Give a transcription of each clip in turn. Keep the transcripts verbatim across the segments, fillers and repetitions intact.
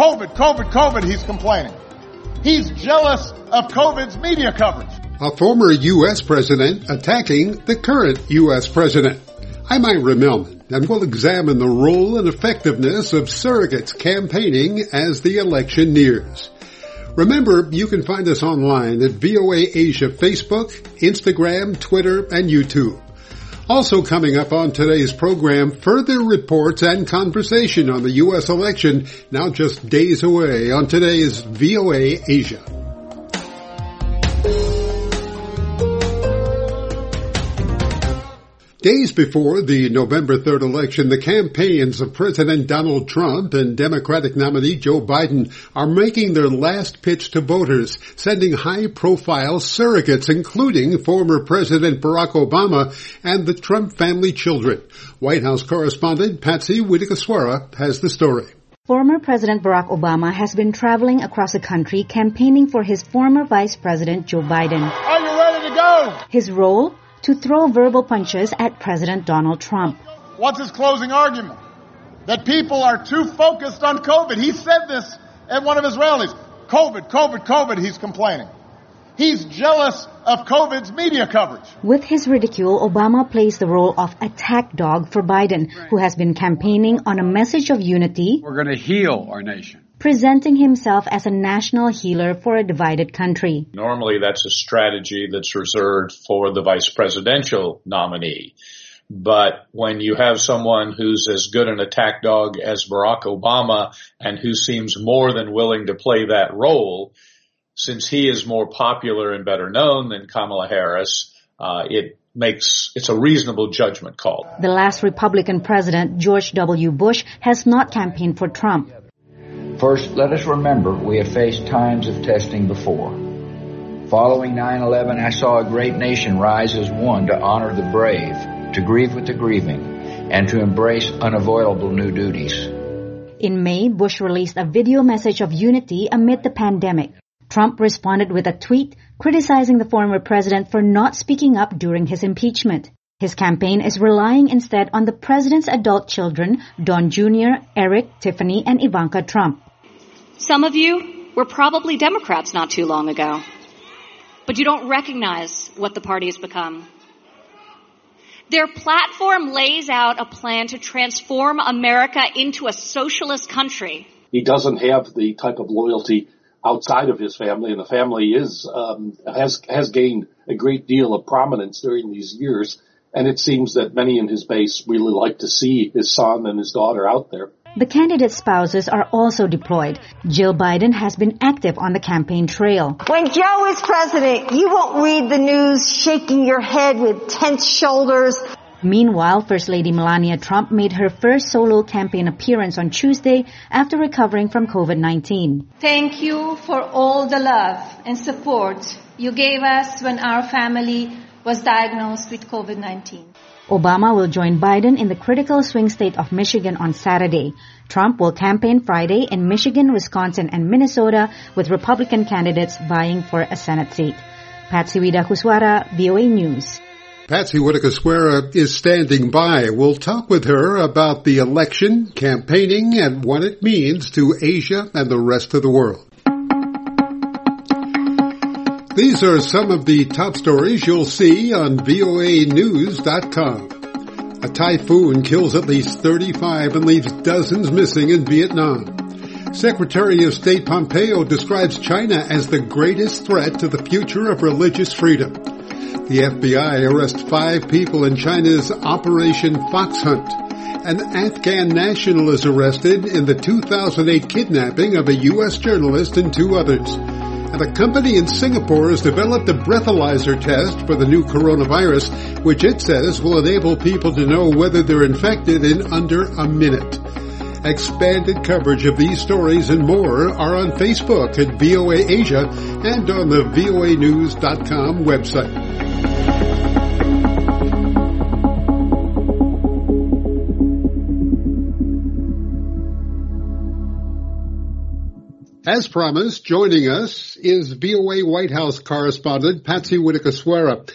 COVID, COVID, COVID, he's complaining. He's jealous of COVID's media coverage. A former U S president attacking the current U S president. I'm Ira Millman, and we'll examine the role and effectiveness of surrogates campaigning as the election nears. Remember, you can find us online at V O A Asia Facebook, Instagram, Twitter, and YouTube. Also coming up on today's program, further reports and conversation on the U S election now just days away on today's V O A Asia. Days before the November third election, the campaigns of President Donald Trump and Democratic nominee Joe Biden are making their last pitch to voters, sending high-profile surrogates, including former President Barack Obama and the Trump family children. White House correspondent Patsy Widakuswara has the story. Former President Barack Obama has been traveling across the country campaigning for his former Vice President Joe Biden. Are you ready to go? His role? To throw verbal punches at President Donald Trump. What's his closing argument? That people are too focused on COVID. He said this at one of his rallies. COVID, COVID, COVID, he's complaining. He's jealous of COVID's media coverage. With his ridicule, Obama plays the role of attack dog for Biden, who has been campaigning on a message of unity. We're going to heal our nation. Presenting himself as a national healer for a divided country. Normally, that's a strategy that's reserved for the vice presidential nominee. But when you have someone who's as good an attack dog as Barack Obama and who seems more than willing to play that role, since he is more popular and better known than Kamala Harris, uh, it makes, it's a reasonable judgment call. The last Republican president, George W. Bush, has not campaigned for Trump. First, let us remember we have faced times of testing before. Following nine eleven, I saw a great nation rise as one to honor the brave, to grieve with the grieving, and to embrace unavoidable new duties. In May, Bush released a video message of unity amid the pandemic. Trump responded with a tweet criticizing the former president for not speaking up during his impeachment. His campaign is relying instead on the president's adult children, Don Junior, Eric, Tiffany, and Ivanka Trump. Some of you were probably Democrats not too long ago, but you don't recognize what the party has become. Their platform lays out a plan to transform America into a socialist country. He doesn't have the type of loyalty outside of his family, and the family is um, has has gained a great deal of prominence during these years. And it seems that many in his base really like to see his son and his daughter out there. The candidates' spouses are also deployed. Jill Biden has been active on the campaign trail. When Joe is president, you won't read the news shaking your head with tense shoulders. Meanwhile, First Lady Melania Trump made her first solo campaign appearance on Tuesday after recovering from COVID nineteen. Thank you for all the love and support you gave us when our family was diagnosed with COVID nineteen. Obama will join Biden in the critical swing state of Michigan on Saturday. Trump will campaign Friday in Michigan, Wisconsin, and Minnesota, with Republican candidates vying for a Senate seat. Patsy Widakuswara, V O A News. Patsy Widakuswara is standing by. We'll talk with her about the election, campaigning, and what it means to Asia and the rest of the world. These are some of the top stories you'll see on V O A news dot com. A typhoon kills at least thirty-five and leaves dozens missing in Vietnam. Secretary of State Pompeo describes China as the greatest threat to the future of religious freedom. The F B I arrests five people in China's Operation Fox Hunt. An Afghan national is arrested in the two thousand eight kidnapping of a U S journalist and two others. And a company in Singapore has developed a breathalyzer test for the new coronavirus, which it says will enable people to know whether they're infected in under a minute. Expanded coverage of these stories and more are on Facebook at V O A Asia and on the V O A news dot com website. As promised, joining us is V O A White House correspondent Patsy Widakuswara.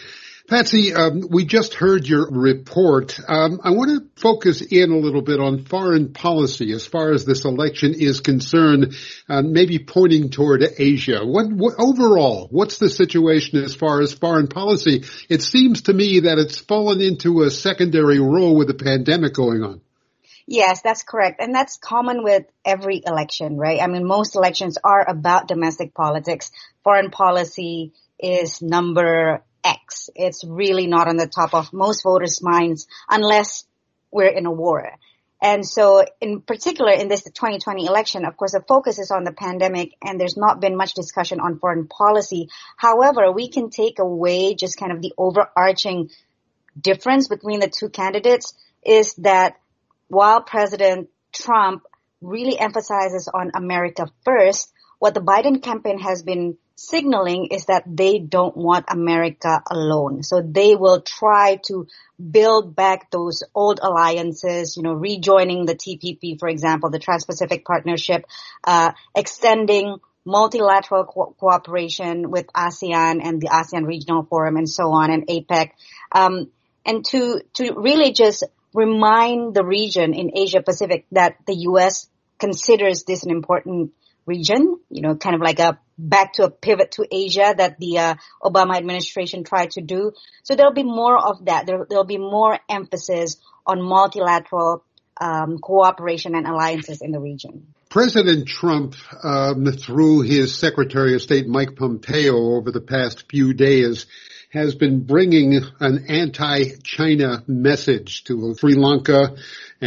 Patsy, um, we just heard your report. Um, I want to focus in a little bit on foreign policy as far as this election is concerned, uh, maybe pointing toward Asia. What, what overall, what's the situation as far as foreign policy? It seems to me that it's fallen into a secondary role with the pandemic going on. Yes, that's correct. And that's common with every election, right? I mean, most elections are about domestic politics. Foreign policy is number X. It's really not on the top of most voters' minds unless we're in a war. And so in particular in this twenty twenty election, of course, the focus is on the pandemic and there's not been much discussion on foreign policy. However, we can take away just kind of the overarching difference between the two candidates is that while President Trump really emphasizes on America first, what the Biden campaign has been signaling is that they don't want America alone. So they will try to build back those old alliances, you know, rejoining the T P P, for example, the Trans-Pacific Partnership, uh, extending multilateral co- cooperation with ASEAN and the ASEAN Regional Forum and so on, and APEC, um, and to, to really just remind the region in Asia Pacific that the U S considers this an important region, you know, kind of like a back to a pivot to Asia that the uh, Obama administration tried to do. So there'll be more of that. There, there'll be more emphasis on multilateral um, cooperation and alliances in the region. President Trump, um, through his Secretary of State Mike Pompeo over the past few days, has been bringing an anti-China message to Sri Lanka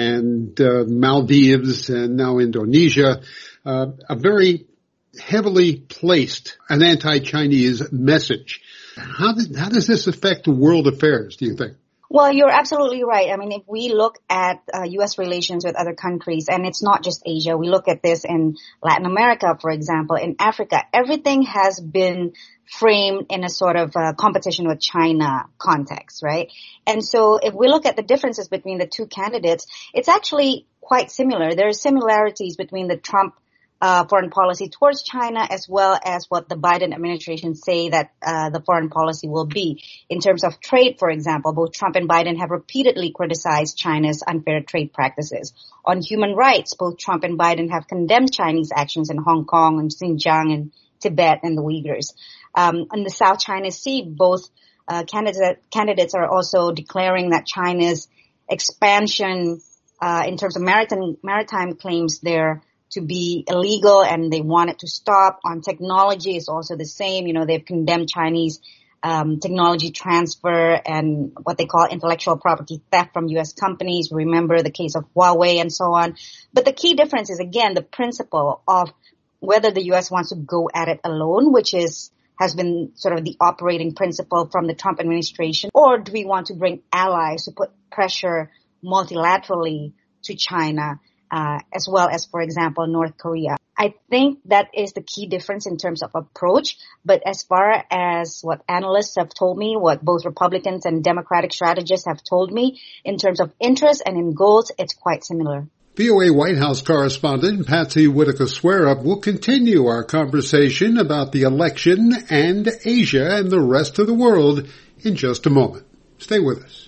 and uh, Maldives and now Indonesia. Uh, a very heavily placed an anti-Chinese message. How, did, how does this affect world affairs, do you think? Well, you're absolutely right. I mean, if we look at uh, U S relations with other countries, and it's not just Asia, we look at this in Latin America, for example, in Africa, everything has been framed in a sort of uh, competition with China context, right? And so if we look at the differences between the two candidates, it's actually quite similar. There are similarities between the Trump Uh, foreign policy towards China as well as what the Biden administration say that uh, the foreign policy will be. In terms of trade, for example, both Trump and Biden have repeatedly criticized China's unfair trade practices. On human rights, both Trump and Biden have condemned Chinese actions in Hong Kong and Xinjiang and Tibet and the Uyghurs. Um, in the South China Sea, both uh, candidate, candidates are also declaring that China's expansion uh, in terms of maritime, maritime claims there to be illegal and they want it to stop. On technology, it's also the same. You know, they've condemned Chinese um, technology transfer and what they call intellectual property theft from U S companies. Remember the case of Huawei and so on. But the key difference is, again, the principle of whether the U S wants to go at it alone, which is has been sort of the operating principle from the Trump administration, or do we want to bring allies to put pressure multilaterally to China? Uh, as well as, for example, North Korea. I think that is the key difference in terms of approach. But as far as what analysts have told me, what both Republicans and Democratic strategists have told me, in terms of interest and in goals, it's quite similar. V O A White House correspondent Patsy Whitaker-Swerup will continue our conversation about the election and Asia and the rest of the world in just a moment. Stay with us.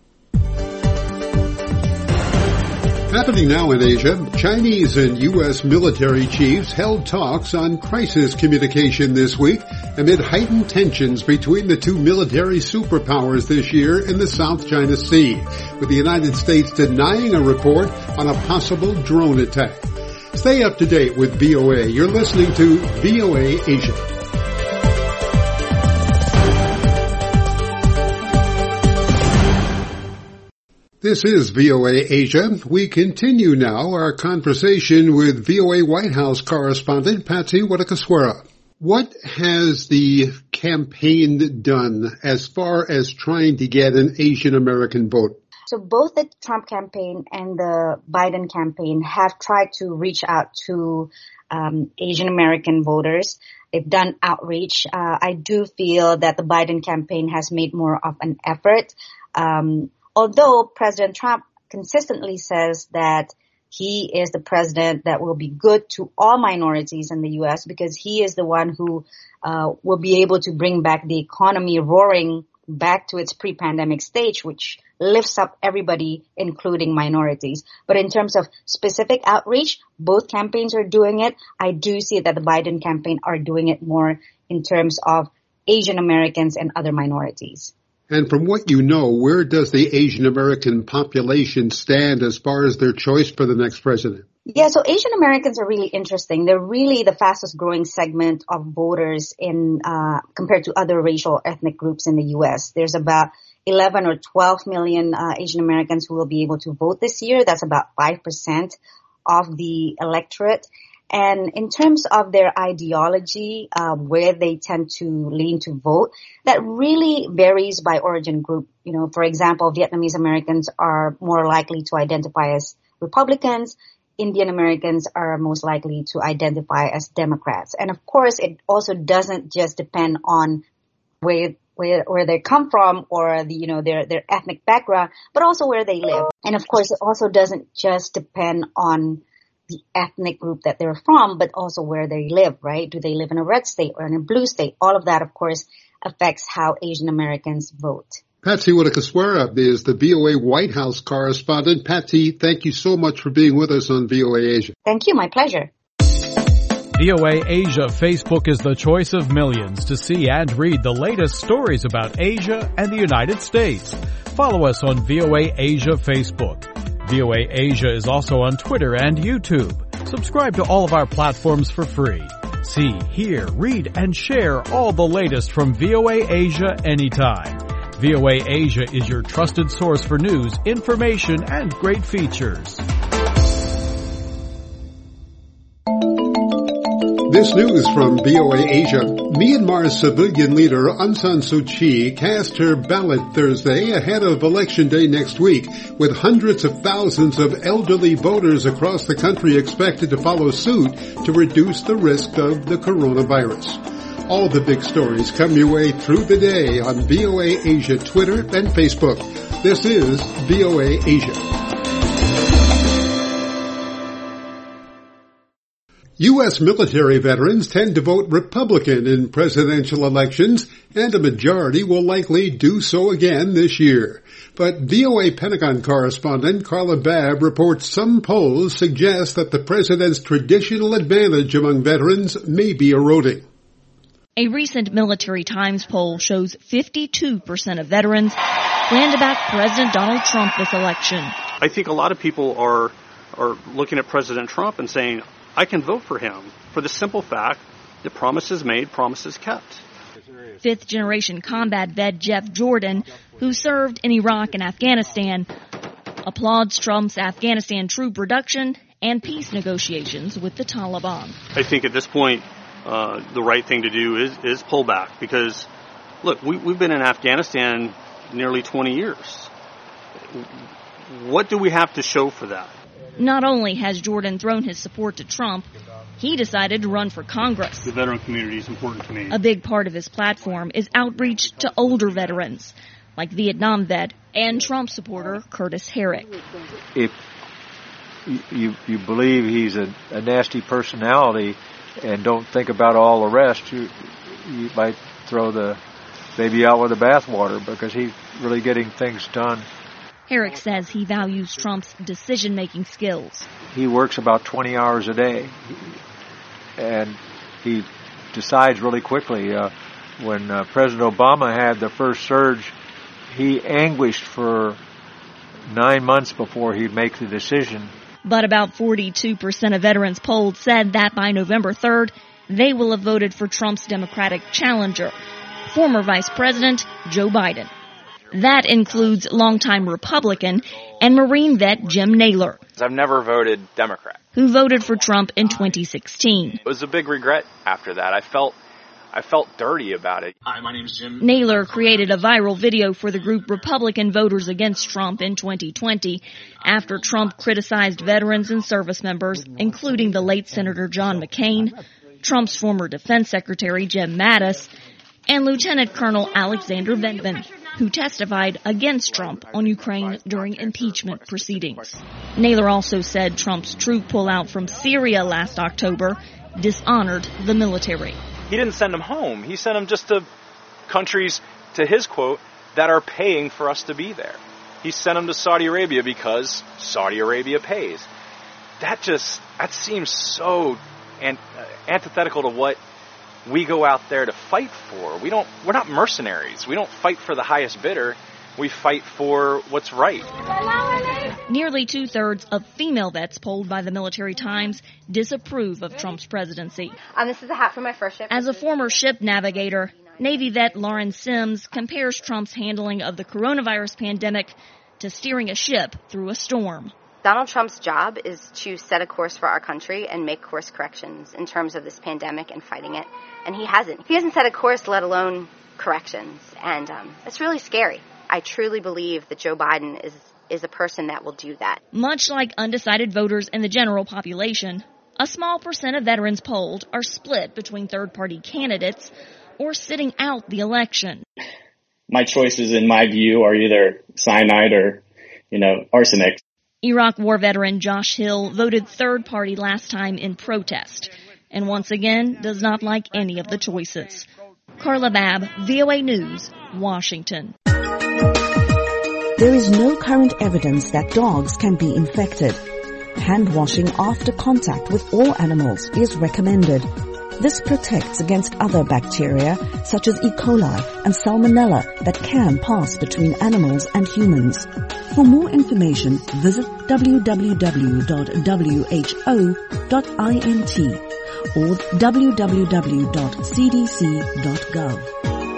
Happening now in Asia, Chinese and U S military chiefs held talks on crisis communication this week amid heightened tensions between the two military superpowers this year in the South China Sea, with the United States denying a report on a possible drone attack. Stay up to date with V O A. You're listening to V O A Asia. This is V O A Asia. We continue now our conversation with V O A White House correspondent Patsy Whitaker-Swerup. What has the campaign done as far as trying to get an Asian American vote? So both the Trump campaign and the Biden campaign have tried to reach out to um, Asian American voters. They've done outreach. Uh, I do feel that the Biden campaign has made more of an effort. Um, Although President Trump consistently says that he is the president that will be good to all minorities in the U S because he is the one who uh, will be able to bring back the economy roaring back to its pre-pandemic stage, which lifts up everybody, including minorities. But in terms of specific outreach, both campaigns are doing it. I do see that the Biden campaign are doing it more in terms of Asian Americans and other minorities. And from what you know, where does the Asian American population stand as far as their choice for the next president? Yeah, so Asian Americans are really interesting. They're really the fastest growing segment of voters in uh compared to other racial ethnic groups in the U S. There's about eleven or twelve million uh, Asian Americans who will be able to vote this year. That's about five percent of the electorate. And in terms of their ideology, uh, where they tend to lean to vote, that really varies by origin group. You know, for example, Vietnamese Americans are more likely to identify as Republicans. Indian Americans are most likely to identify as Democrats. And of course, it also doesn't just depend on where where where they come from or the, you know, their their ethnic background, but also where they live. And of course, it also doesn't just depend on the ethnic group that they're from, but also where they live, right? Do they live in a red state or in a blue state? All of that, of course, affects how Asian Americans vote. Patsy Widakuswara is the V O A White House correspondent. Patsy, thank you so much for being with us on V O A Asia. Thank you. My pleasure. V O A Asia Facebook is the choice of millions to see and read the latest stories about Asia and the United States. Follow us on V O A Asia Facebook. V O A Asia is also on Twitter and YouTube. Subscribe to all of our platforms for free. See, hear, read, and share all the latest from V O A Asia anytime. V O A Asia is your trusted source for news, information, and great features. This news from V O A Asia. Myanmar's civilian leader Aung San Suu Kyi cast her ballot Thursday ahead of Election Day next week, with hundreds of thousands of elderly voters across the country expected to follow suit to reduce the risk of the coronavirus. All the big stories come your way through the day on V O A Asia Twitter and Facebook. This is V O A Asia. U S military veterans tend to vote Republican in presidential elections, and a majority will likely do so again this year. But V O A Pentagon correspondent Carla Babb reports some polls suggest that the president's traditional advantage among veterans may be eroding. A recent Military Times poll shows fifty-two percent of veterans plan to back President Donald Trump this election. I think a lot of people are are looking at President Trump and saying, I can vote for him for the simple fact that promises made, promises kept. Fifth-generation combat vet Jeff Jordan, who served in Iraq and Afghanistan, applauds Trump's Afghanistan troop reduction and peace negotiations with the Taliban. I think at this point, uh, the right thing to do is, is pull back because, look, we, we've been in Afghanistan nearly twenty years. What do we have to show for that? Not only has Jordan thrown his support to Trump, he decided to run for Congress. The veteran community is important to me. A big part of his platform is outreach to older veterans, like Vietnam vet and Trump supporter Curtis Herrick. If you you believe he's a, a nasty personality and don't think about all the rest, you, you might throw the baby out with the bathwater because he's really getting things done. Herrick says he values Trump's decision-making skills. He works about twenty hours a day, and he decides really quickly. Uh, when uh, President Obama had the first surge, he anguished for nine months before he'd make the decision. But about forty-two percent of veterans polled said that by November third, they will have voted for Trump's Democratic challenger, former Vice President Joe Biden. That includes longtime Republican and Marine vet Jim Naylor. I've never voted Democrat. Who voted for Trump in twenty sixteen. It was a big regret after that. I felt I felt dirty about it. Hi, my name's Jim. Naylor created a viral video for the group Republican Voters Against Trump in twenty twenty after Trump criticized veterans and service members, including the late Senator John McCain, Trump's former defense secretary Jim Mattis, and Lieutenant Colonel Alexander Vindman, who testified against Trump on Ukraine during impeachment proceedings. Naylor also said Trump's troop pullout from Syria last October dishonored the military. He didn't send them home. He sent them just to countries, to his quote, that are paying for us to be there. He sent them to Saudi Arabia because Saudi Arabia pays. That just, that seems so an, uh, antithetical to what we go out there to fight for. We don't, we're not mercenaries. We don't fight for the highest bidder. We fight for what's right. Nearly two-thirds of female vets polled by the Military Times disapprove of Trump's presidency. Um, this is a hat from my first ship. As a former ship navigator, Navy vet Lauren Sims compares Trump's handling of the coronavirus pandemic to steering a ship through a storm. Donald Trump's job is to set a course for our country and make course corrections in terms of this pandemic and fighting it. And he hasn't. He hasn't set a course, let alone corrections. And um, it's really scary. I truly believe that Joe Biden is, is a person that will do that. Much like undecided voters in the general population, a small percent of veterans polled are split between third-party candidates or sitting out the election. My choices, in my view, are either cyanide or, you know, arsenic. Iraq War veteran Josh Hill voted third party last time in protest, and once again does not like any of the choices. Carla Babb, V O A News, Washington. There is no current evidence that dogs can be infected. Hand washing after contact with all animals is recommended. This protects against other bacteria such as E. coli and Salmonella that can pass between animals and humans. For more information, visit w w w dot w h o dot int or w w w dot c d c dot gov.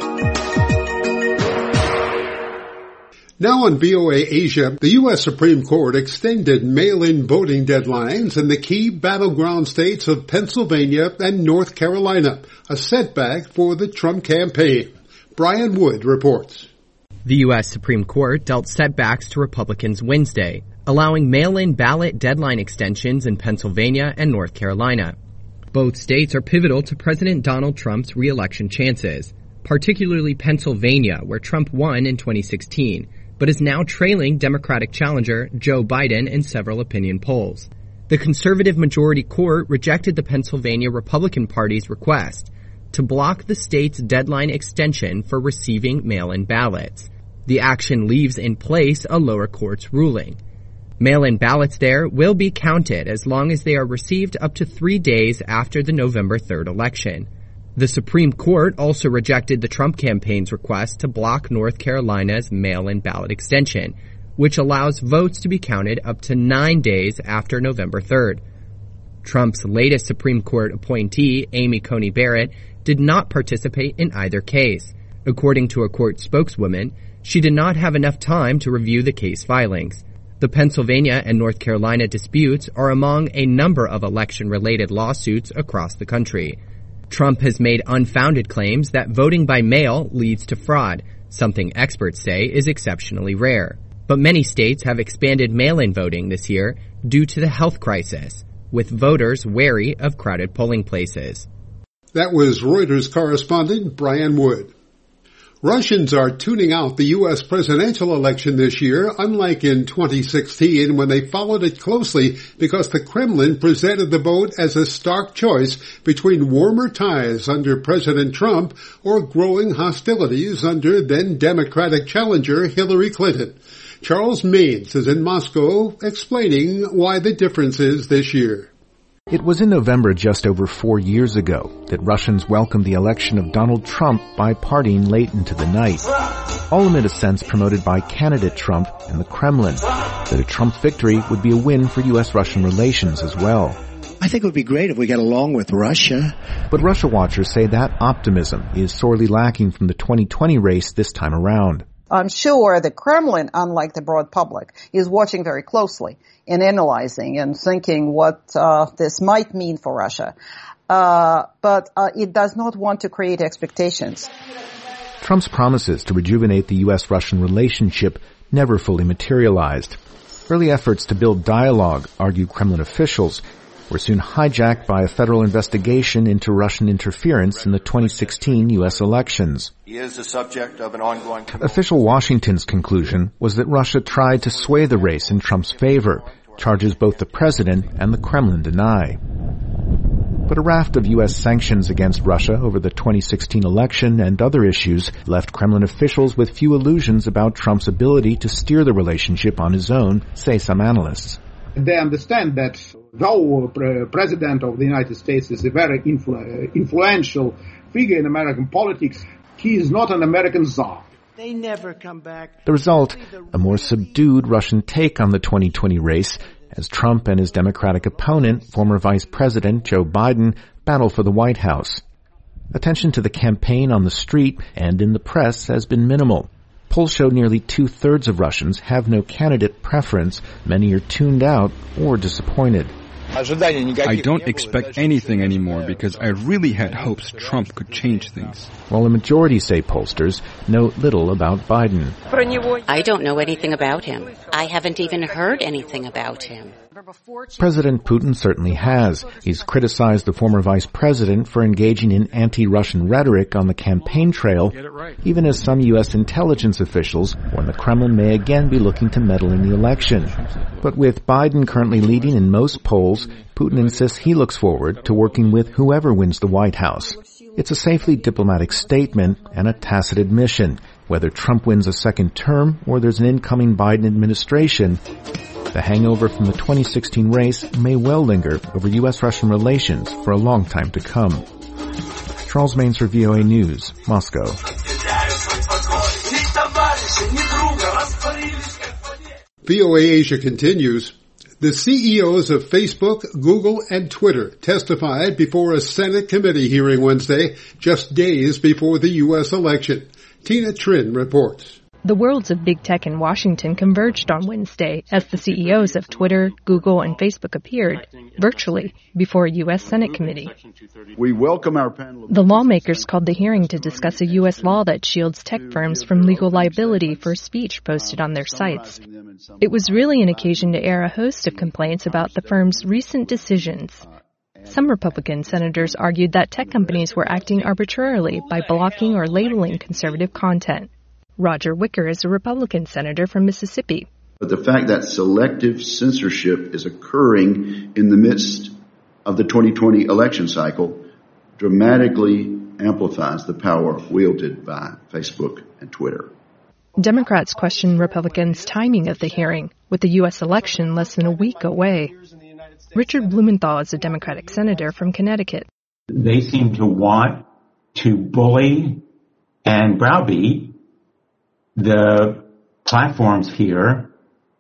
Now on V O A Asia, the U S Supreme Court extended mail-in voting deadlines in the key battleground states of Pennsylvania and North Carolina, a setback for the Trump campaign. Brian Wood reports. The U S Supreme Court dealt setbacks to Republicans Wednesday, allowing mail-in ballot deadline extensions in Pennsylvania and North Carolina. Both states are pivotal to President Donald Trump's re-election chances, particularly Pennsylvania, where Trump won in twenty sixteen. But is now trailing Democratic challenger Joe Biden in several opinion polls. The conservative majority court rejected the Pennsylvania Republican Party's request to block the state's deadline extension for receiving mail-in ballots. The action leaves in place a lower court's ruling. Mail-in ballots there will be counted as long as they are received up to three days after the November third election. The Supreme Court also rejected the Trump campaign's request to block North Carolina's mail-in ballot extension, which allows votes to be counted up to nine days after November third. Trump's latest Supreme Court appointee, Amy Coney Barrett, did not participate in either case. According to a court spokeswoman, she did not have enough time to review the case filings. The Pennsylvania and North Carolina disputes are among a number of election-related lawsuits across the country. Trump has made unfounded claims that voting by mail leads to fraud, something experts say is exceptionally rare. But many states have expanded mail-in voting this year due to the health crisis, with voters wary of crowded polling places. That was Reuters correspondent Brian Wood. Russians are tuning out the U S presidential election this year, unlike in twenty sixteen when they followed it closely because the Kremlin presented the vote as a stark choice between warmer ties under President Trump or growing hostilities under then Democratic challenger Hillary Clinton. Charles Maines is in Moscow explaining why the difference is this year. It was in November just over four years ago that Russians welcomed the election of Donald Trump by partying late into the night, all amid a sense promoted by candidate Trump and the Kremlin that a Trump victory would be a win for U S-Russian relations as well. I think it would be great if we get along with Russia. But Russia watchers say that optimism is sorely lacking from the twenty twenty race this time around. I'm sure the Kremlin, unlike the broad public, is watching very closely and analyzing and thinking what uh, this might mean for Russia. Uh, but uh, it does not want to create expectations. Trump's promises to rejuvenate the U S-Russian relationship never fully materialized. Early efforts to build dialogue, argue Kremlin officials, were soon hijacked by a federal investigation into Russian interference in the twenty sixteen U S elections. He is the subject of an ongoing... Official Washington's conclusion was that Russia tried to sway the race in Trump's favor, charges both the president and the Kremlin deny. But a raft of U S sanctions against Russia over the twenty sixteen election and other issues left Kremlin officials with few illusions about Trump's ability to steer the relationship on his own, say some analysts. They understand that though the President of the United States is a very influ- influential figure in American politics, he is not an American czar. They never come back. The result, a more subdued Russian take on the twenty twenty race, as Trump and his Democratic opponent, former Vice President Joe Biden, battle for the White House. Attention to the campaign on the street and in the press has been minimal. Polls show nearly two-thirds of Russians have no candidate preference. Many are tuned out or disappointed. I don't expect anything anymore because I really had hopes Trump could change things. While a majority, say pollsters, know little about Biden. I don't know anything about him. I haven't even heard anything about him. President Putin certainly has. He's criticized the former vice president for engaging in anti-Russian rhetoric on the campaign trail, even as some U S intelligence officials warn the Kremlin may again be looking to meddle in the election. But with Biden currently leading in most polls, Putin insists he looks forward to working with whoever wins the White House. It's a safely diplomatic statement and a tacit admission. Whether Trump wins a second term or there's an incoming Biden administration, the hangover from the twenty sixteen race may well linger over U S-Russian relations for a long time to come. Charles Maines for V O A News, Moscow. V O A Asia continues. The C E Os of Facebook, Google, and Twitter testified before a Senate committee hearing Wednesday, just days before the U S election. Tina Trin reports. The worlds of big tech in Washington converged on Wednesday as the C E Os of Twitter, Google, and Facebook appeared, virtually, before a U S Senate committee. We welcome our panel of... The lawmakers called the hearing to discuss a U S law that shields tech firms from legal liability for speech posted on their sites. It was really an occasion to air a host of complaints about the firms' recent decisions. Some Republican senators argued that tech companies were acting arbitrarily by blocking or labeling conservative content. Roger Wicker is a Republican senator from Mississippi. But the fact that selective censorship is occurring in the midst of the twenty twenty election cycle dramatically amplifies the power wielded by Facebook and Twitter. Democrats question Republicans' timing of the hearing, with the U S election less than a week away. Richard Blumenthal is a Democratic senator from Connecticut. They seem to want to bully and browbeat the platforms here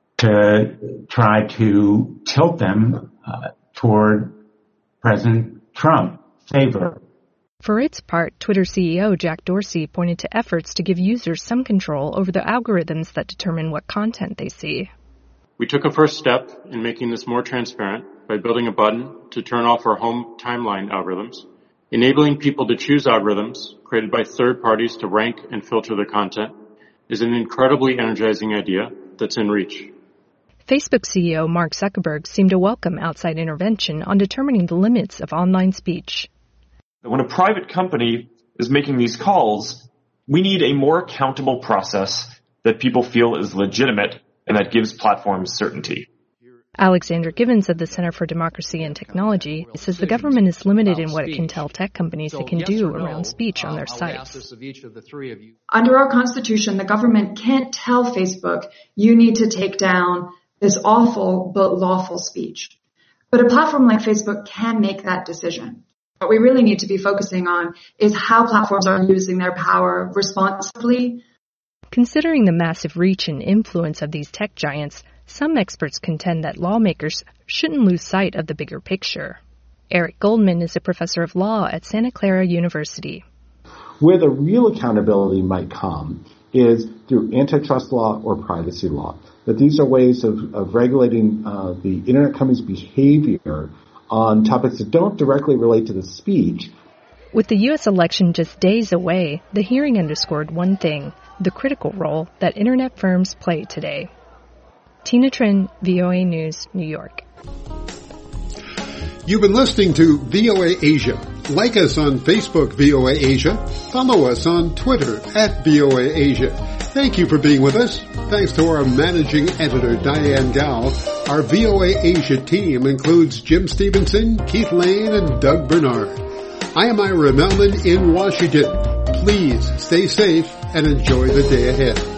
to try to tilt them uh, toward President Trump's favor. For its part, Twitter C E O Jack Dorsey pointed to efforts to give users some control over the algorithms that determine what content they see. We took a first step in making this more transparent by building a button to turn off our home timeline algorithms. Enabling people to choose algorithms created by third parties to rank and filter the content is an incredibly energizing idea that's in reach. Facebook C E O Mark Zuckerberg seemed to welcome outside intervention on determining the limits of online speech. When a private company is making these calls, we need a more accountable process that people feel is legitimate and that gives platforms certainty. Alexandra Givens of the Center for Democracy and Technology says the government is limited in what it can tell tech companies it can do around speech on their sites. Under our Constitution, the government can't tell Facebook, you need to take down this awful but lawful speech. But a platform like Facebook can make that decision. What we really need to be focusing on is how platforms are using their power responsibly. Considering the massive reach and influence of these tech giants, some experts contend that lawmakers shouldn't lose sight of the bigger picture. Eric Goldman is a professor of law at Santa Clara University. Where the real accountability might come is through antitrust law or privacy law. That these are ways of, of regulating uh, the internet companies' behavior on topics that don't directly relate to the speech. With the U S election just days away, the hearing underscored one thing, the critical role that internet firms play today. Tina Trin, V O A News, New York. You've been listening to V O A Asia. Like us on Facebook, V O A Asia. Follow us on Twitter at V O A Asia. Thank you for being with us. Thanks to our managing editor, Diane Gao. Our V O A Asia team includes Jim Stevenson, Keith Lane, and Doug Bernard. I am Ira Melman in Washington. Please stay safe and enjoy the day ahead.